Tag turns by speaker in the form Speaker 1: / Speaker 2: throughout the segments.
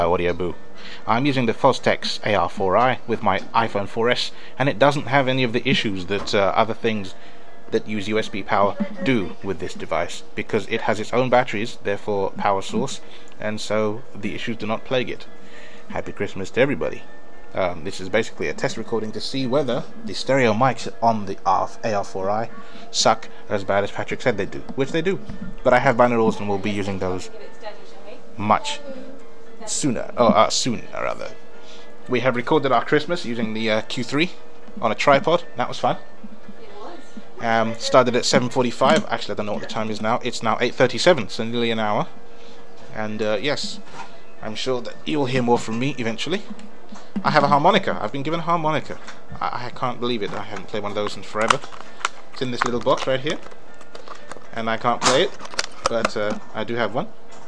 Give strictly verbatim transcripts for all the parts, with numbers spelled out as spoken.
Speaker 1: Audio Boo. I'm using the Fostex A R four i with my iPhone four S, and it doesn't have any of the issues that uh, other things that use U S B power do with this device, because it has its own batteries, therefore power source, and so the issues do not plague it. Happy Christmas to everybody. Um, this is basically a test recording to see whether the stereo mics on the A R four i suck as bad as Patrick said they do, which they do. But I have binaurals and will be using those much sooner, or uh, soon rather. We have recorded our Christmas using the uh, Q three on a tripod. That was fun. Um, started at seven forty-five. Actually, I don't know what the time is now. It's now eight thirty-seven, so nearly an hour. And uh, yes, I'm sure that you'll hear more from me eventually. I have a harmonica. I've been given a harmonica. I, I can't believe it. I haven't played one of those in forever. It's in this little box right here, and I can't play it, but uh, I do have one.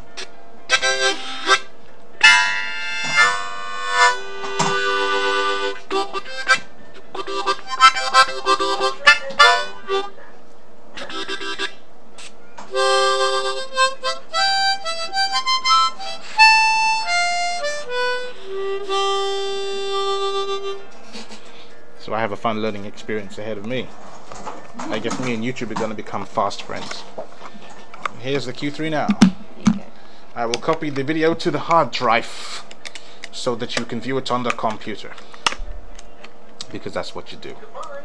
Speaker 1: So I have a fun learning experience ahead of me. I guess me and YouTube are going to become fast friends. Here's the Q three now. I will copy the video to the hard drive so that you can view it on the computer, because that's what you do.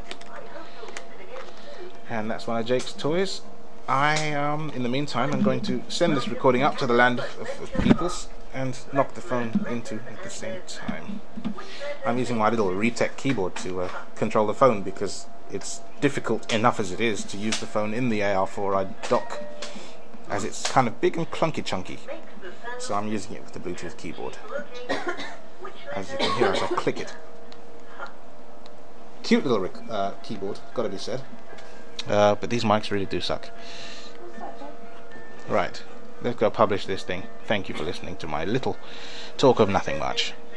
Speaker 1: And that's one of Jake's toys. I, um, in the meantime, I'm going to send this recording up to the land of, of peoples and knock the phone into at the same time. I'm using my little Retec keyboard to uh, control the phone, because it's difficult enough as it is to use the phone in the A R four i dock, as it's kind of big and clunky chunky. So I'm using it with the Bluetooth keyboard, as you can hear as I click it. Cute little rec uh, keyboard, gotta be said. Uh, but these mics really do suck. Right, let's go publish this thing. Thank you for listening to my little talk of nothing much.